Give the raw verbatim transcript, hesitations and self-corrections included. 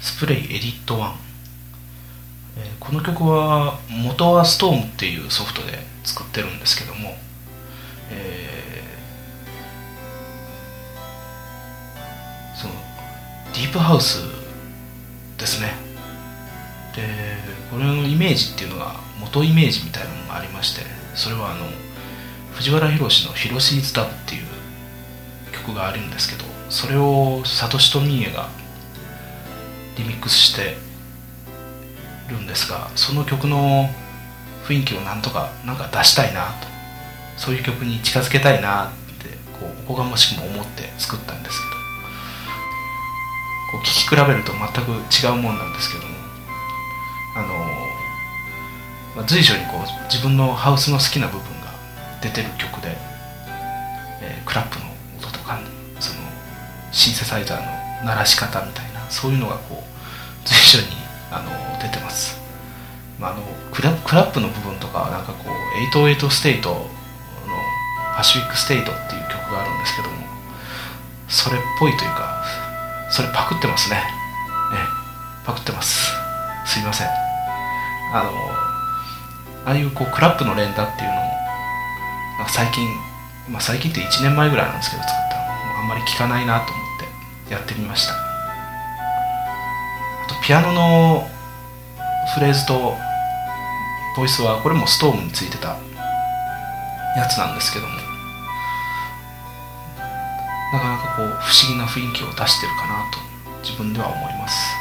スプレイエディットワン、えーこの曲は元はストームっていうソフトで作ってるんですけども、えーそのディープハウスですね。でこれのイメージっていうのが元イメージみたいなのがありまして、それはあの藤原宏の「ヒロシーズダブ」っていう曲があるんですけど、それをサトシとミーエがリミックスしてるんですが、その曲の雰囲気をなんとかなんか出したいなと、そういう曲に近づけたいなってこうおこがましくも思って作ったんですけど、こう聴き比べると全く違うもんなんですけども、あの、まあ、随所にこう自分のハウスの好きな部分が出てる曲で、えークラップの音とかそのシンセサイザーの鳴らし方みたいな、そういうのがこう随所にあの出てます。まあ、あのクラクラップの部分とかはなんかこうエイトエイトステイトのパシフィックステイトっていう曲があるんですけども、それっぽいというかそれパクってますね。えパクってます。すいません。あのああいうこうクラップの連打っていうのもなんか最近、まあ、最近っていちねんまえぐらいなんですけど作ったのあんまり聞かないなと思ってやってみました。あとピアノのフレーズとボイスはこれもストームについてたやつなんですけども、なかなかこう不思議な雰囲気を出してるかなと自分では思います。